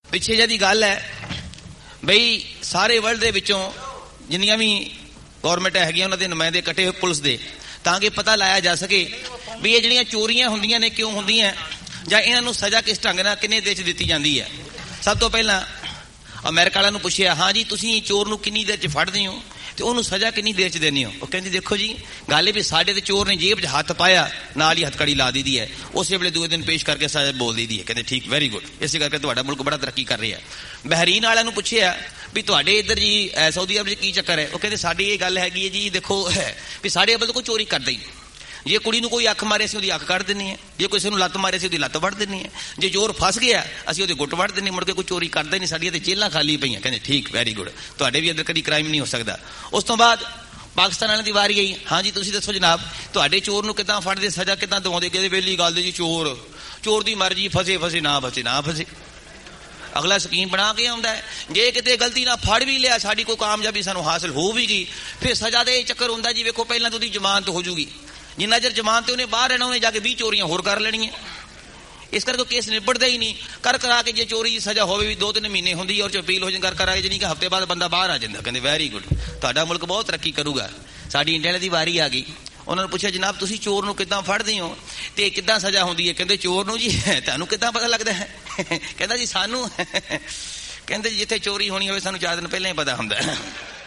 ਪਿੱਛੇ ਜਿਹੀ ਗੱਲ ਹੈ ਬਈ ਸਾਰੇ ਵਰਲਡ ਦੇ ਵਿੱਚੋਂ ਜਿੰਨੀਆਂ ਵੀ ਗੌਰਮੈਂਟ ਹੈਗੀਆਂ ਉਹਨਾਂ ਦੇ ਨੁਮਾਇੰਦੇ ਇਕੱਠੇ ਹੋਏ ਪੁਲਿਸ ਦੇ, ਤਾਂ ਕਿ ਪਤਾ ਲਾਇਆ ਜਾ ਸਕੇ ਵੀ ਇਹ ਜਿਹੜੀਆਂ ਚੋਰੀਆਂ ਹੁੰਦੀਆਂ ਨੇ ਕਿਉਂ ਹੁੰਦੀਆਂ, ਜਾਂ ਇਹਨਾਂ ਨੂੰ ਸਜ਼ਾ ਕਿਸ ਢੰਗ ਨਾਲ ਕਿੰਨੇ ਦੇਸ਼ ਦਿੱਤੀ ਜਾਂਦੀ ਹੈ। ਸਭ ਤੋਂ ਪਹਿਲਾਂ ਅਮਰੀਕਾ ਵਾਲਿਆਂ ਨੂੰ ਪੁੱਛਿਆ, ਹਾਂ ਜੀ ਤੁਸੀਂ ਚੋਰ ਨੂੰ ਕਿੰਨੀ ਦੇਰ 'ਚ ਫੜਦੇ ਹੋ ਤੇ ਉਹਨੂੰ ਸਜ਼ਾ ਕਿੰਨੀ ਦੇਰ 'ਚ ਦੇਣੀ ਹੋ? ਉਹ ਕਹਿੰਦੇ ਦੇਖੋ ਜੀ ਗੱਲ ਇਹ ਵੀ ਸਾਡੇ ਤੇ ਚੋਰ ਨੇ ਜੇਬ 'ਚ ਹੱਥ ਪਾਇਆ ਨਾਲ ਹੀ ਹੱਥਕੜੀ ਲਾ ਦਿੱਤੀ ਹੈ, ਉਸੇ ਵੇਲੇ ਦੂਏ ਦਿਨ ਪੇਸ਼ ਕਰਕੇ ਸਜ਼ਾ ਬੋਲ ਦਿੱਤੀ ਹੈ। ਕਹਿੰਦੇ ਠੀਕ, ਵੈਰੀ ਗੁੱਡ, ਇਸੇ ਕਰਕੇ ਤੁਹਾਡਾ ਮੁਲਕ ਬੜਾ ਤਰੱਕੀ ਕਰ ਰਿਹਾ। ਬਹਿਰੀਨ ਵਾਲਿਆਂ ਨੂੰ ਪੁੱਛਿਆ ਵੀ ਤੁਹਾਡੇ ਇੱਧਰ ਜੀ ਸਾਊਦੀ ਅਰਬ 'ਚ ਕੀ ਚੱਕਰ ਹੈ? ਉਹ ਕਹਿੰਦੇ ਸਾਡੀ ਇਹ ਗੱਲ ਹੈਗੀ ਹੈ ਜੀ, ਦੇਖੋ ਵੀ ਸਾਡੇ ਅੱਬਲ ਕੋਈ ਚੋਰੀ ਕਰਦਾ ਹੀ ਨਹੀਂ। ਜੇ ਕੁੜੀ ਨੂੰ ਕੋਈ ਅੱਖ ਮਾਰੇ ਅਸੀਂ ਉਹਦੀ ਅੱਖ ਕੱਢ ਦਿੰਨੀ ਹੈ, ਜੇ ਕਿਸੇ ਨੂੰ ਲੱਤ ਮਾਰੇ ਅਸੀਂ ਉਹਦੀ ਲੱਤ ਵੱਢ ਦਿੰਨੀ ਹੈ, ਜੇ ਚੋਰ ਫਸ ਗਿਆ ਅਸੀਂ ਉਹਦੇ ਗੁੱਟ ਵੱਢ ਦਿੰਨੀ, ਮੁੜ ਕੇ ਕੋਈ ਚੋਰੀ ਕਰਦਾ ਹੀ ਨਹੀਂ, ਸਾਡੀਆਂ ਤੇ ਜੇਲਾਂ ਖਾਲੀ ਪਈਆਂ। ਕਹਿੰਦੇ ਠੀਕ, ਵੈਰੀ ਗੁੱਡ, ਤੁਹਾਡੇ ਵੀ ਇੱਧਰ ਕਦੀ ਕ੍ਰਾਈਮ ਨਹੀਂ ਹੋ ਸਕਦਾ। ਉਸ ਤੋਂ ਬਾਅਦ ਪਾਕਿਸਤਾਨ ਵਾਲਿਆਂ ਦੀ ਵਾਰੀ ਆਈ, ਹਾਂ ਜੀ ਤੁਸੀਂ ਦੱਸੋ ਜਨਾਬ ਤੁਹਾਡੇ ਚੋਰ ਨੂੰ ਕਿੱਦਾਂ ਫੜਦੇ, ਸਜ਼ਾ ਕਿੱਦਾਂ ਦਵਾਉਂਦੇ? ਕਹਿੰਦੇ ਵੇਲੀ ਗੱਲ ਦੇ ਜੀ, ਚੋਰ ਦੀ ਮਰਜ਼ੀ, ਫਸੇ ਨਾ ਫਸੇ। ਅਗਲਾ ਸਕੀਮ ਬਣਾ ਕੇ ਆਉਂਦਾ ਹੈ, ਜੇ ਕਿਤੇ ਗਲਤੀ ਨਾਲ ਫੜ ਵੀ ਲਿਆ, ਸਾਡੀ ਕੋਈ ਕਾਮਯਾਬੀ ਸਾਨੂੰ ਹਾਸਿਲ ਹੋ ਵੀ ਗਈ, ਫਿਰ ਸਜ਼ਾ ਦੇ ਚੱਕਰ ਹੁੰਦਾ ਜੀ। ਵੇਖੋ ਪਹਿਲਾਂ ਤਾਂ ਉਹਦੀ ਜ਼ਮਾਨਤ ਹੋ ਜੂਗੀ, ਜਿੰਨਾ ਚਿਰ ਜ਼ਮਾਨਤ ਤੇ ਉਹਨੇ ਬਾਹਰ ਰਹਿਣਾ ਉਹਨੇ ਜਾ ਕੇ 20 ਚੋਰੀਆਂ ਹੋਰ ਕਰ ਲੈਣੀਆਂ। ਇਸ ਕਰਕੇ ਕੇਸ ਨਿਬੜਦਾ ਹੀ ਨਹੀਂ। ਕਰਾ ਕੇ ਜੇ ਚੋਰੀ ਦੀ ਸਜ਼ਾ ਹੋਵੇ ਵੀ 2-3 ਮਹੀਨੇ ਹੁੰਦੀ ਹੈ, ਔਰ ਚ ਅਪੀਲ ਹੋ ਜਾਂਦੀ ਕਰਾ ਕੇ, ਜਾਨੀ ਕਿ ਹਫ਼ਤੇ ਬਾਅਦ ਬੰਦਾ ਬਾਹਰ ਆ ਜਾਂਦਾ। ਕਹਿੰਦੇ ਵੈਰੀ ਗੁੱਡ, ਤੁਹਾਡਾ ਮੁਲਕ ਬਹੁਤ ਤਰੱਕੀ ਕਰੂਗਾ। ਸਾਡੀ ਇੰਡੀਆ ਦੀ ਵਾਰੀ ਆ ਗਈ, ਉਹਨਾਂ ਨੂੰ ਪੁੱਛਿਆ ਜਨਾਬ ਤੁਸੀਂ ਚੋਰ ਨੂੰ ਕਿੱਦਾਂ ਫੜਦੇ ਹੋ ਤੇ ਕਿੱਦਾਂ ਸਜ਼ਾ ਹੁੰਦੀ ਹੈ? ਕਹਿੰਦੇ ਚੋਰ ਨੂੰ ਜੀ ਤੁਹਾਨੂੰ ਕਿੱਦਾਂ ਪਤਾ ਲੱਗਦਾ ਹੈ? ਕਹਿੰਦਾ ਜੀ ਸਾਨੂੰ ਕਹਿੰਦੇ ਜਿੱਥੇ ਚੋਰੀ ਹੋਣੀ ਹੋਵੇ ਸਾਨੂੰ 4 ਦਿਨ ਪਹਿਲਾਂ ਹੀ ਪਤਾ ਹੁੰਦਾ।